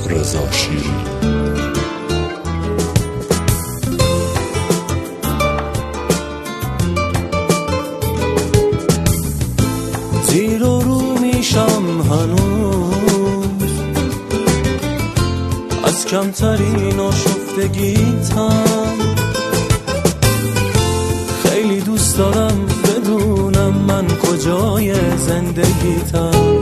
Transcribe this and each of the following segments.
رضا شیری. زیر و رو میشم هنوز از کمترین آشفتگیتم. خیلی دوست دارم بدونم من کجای زندگیتم.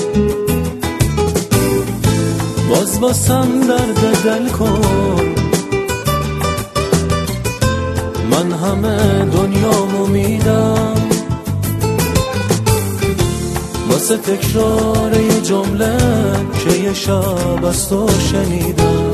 باز واسم درد دل کن، من همه دنیامو میدم واسه تکرار یه جمله که یه شب از تو شنیدم.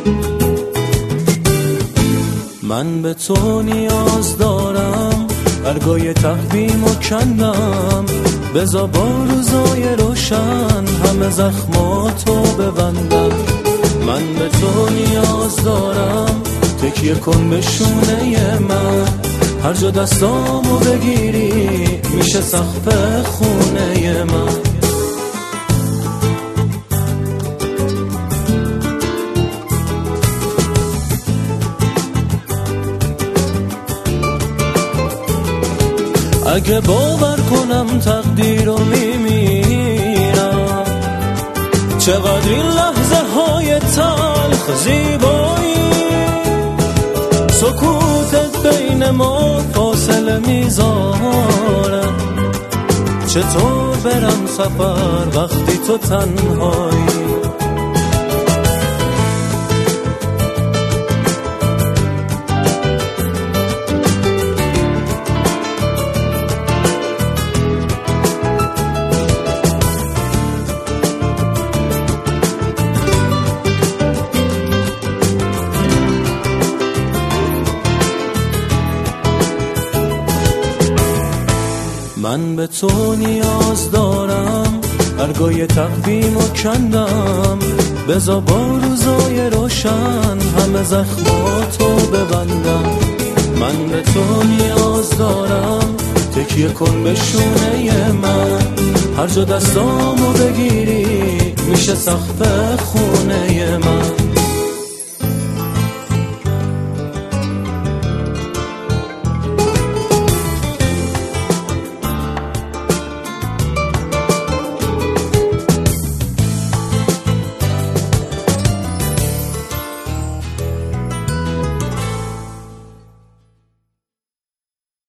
من به تو نیاز دارم، برگای تقویمو کندم، بذار با روزای روشن همه زخماتو ببندم. من به تو نیاز دارم، تکیه کن به شونه من، هر جا دستامو بگیری میشه سقف خونه من. اگه باور کنم تقدیر رو میمیرم، چقدر این لحظه های تلخ زیبایی، سکوتت بین ما فاصله میذاره. چطور برم سفر وقتی تو تنهایی؟ من به تو نیاز دارم، برگای تقویمو کندم، بذار با روزای روشن همه زخماتو ببندم. من به تو نیاز دارم، تکیه کن به شونه من، هر جا دستامو بگیری میشه سقف خونه من.